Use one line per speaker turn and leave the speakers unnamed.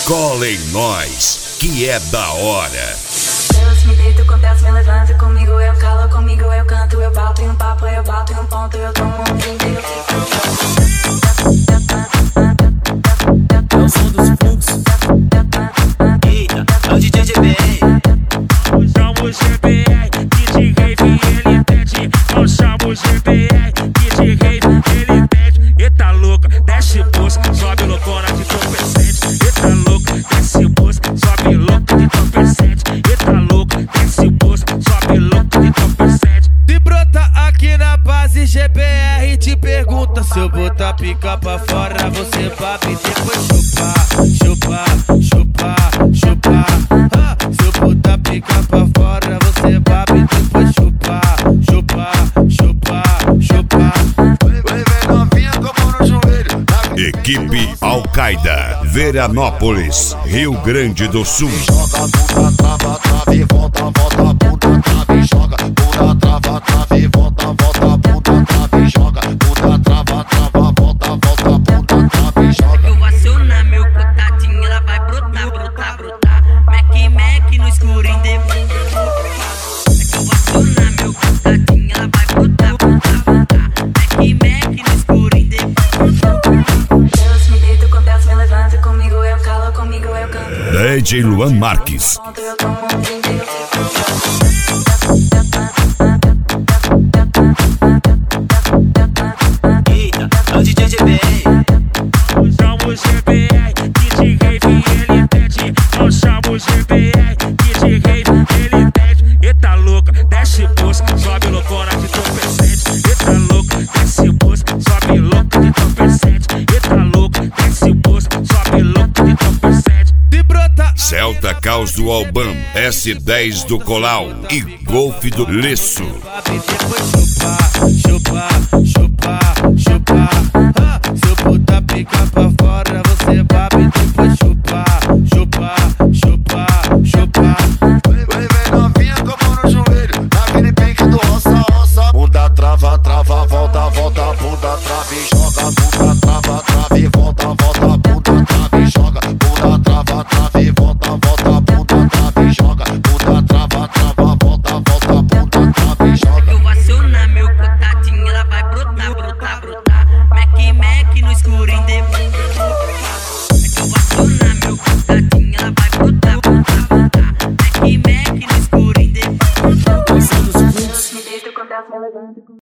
Cola em nós, que é da hora.
Deus me deito com Deus me levanta, comigo eu calo, comigo eu canto, eu bato em um papo, eu bato em um ponto, eu tomo um drink e eu fico.
É o som dos fluxos. Eita, é o DJ GBR.
Chamo o GBR, DJ Rave, ele pede. Eu chamo o GBR, DJ Rave, ele pede. Eita louca, desce bolsa, sobe loucona de entorpecente. Eita louca, desce bolsa, sobe louca de entorpecente. Eita louca, desce bolsa, sobe louca de entorpecente.
Se brota aqui na base, GBR te pergunta. Se eu botar pica pra fora, você babe e depois chupar, chupar, chupar, chupar. Se eu botar pica pra fora, você babe e depois chupar, chupar, chupar, chupar.
Vem novinha com a mão no joelho.
Equipe Al-Qaeda, Veranópolis, Rio Grande do Sul.
Joga, bunda, trava, trave, volta, volta, bunda, trave, joga, bunda, trava, trave, volta, volta, bunda, trave, joga, bunda, trava, trava, volta, volta, bunda, trave, joga.
Eu vou acionar meu contatinho, ela vai brotar, brotar, brotar. Mac, Mac no escurinho depois. Eu vou acionar meu contatinho, ela vai brotar, brotar, brotar. Mac, Mac no escurinho depois.
Deus me deito com Deus me levanta, comigo eu calo, comigo eu canto.
DJ Luan Marques.
Eu tomo um drink e eu fico.
Eita, é o DJ GBR.
Chamo o GBR, DJ Rave, ele pede. Eu chamo o GBR, DJ Rave, ele pede. Eita louca, desce bolsa, sobe loucona de entorpecente. Eita louca, desce bolsa, sobe louca de entorpecente. Eita louca, desce bolsa, sobe louca de entorpecente.
Se brota
Celta Caos do Albam, S10 do Colau e Golf do Leço.
babe e depois chupar, chupar, chupar, chupar. Se eu botar pica pra fora, você babe e depois chupar, chupar, chupar, chupar.
Vem novinha com a mão no joelho. Naquele pique do roça, roça. Bunda, trava, trava, volta, volta, bunda, trave, joga, bunda, trava, trave, volta, volta, bunda, trave, joga, bunda, trava, trave, volta, volta, bunda, trave, joga, bunda, trava, trava, volta, volta, bunda, trave, joga.
Eu vou acionar meu contatinho, ela vai brotar, brotar, brotar. Mac, Mac no escurinho depois. Eu vou acionar meu contatinho, ela vai brotar, brotar, brotar. Mac, Mac no escurinho depois.
É o som dos fluxos.
Deus me deito com Deus me levanta.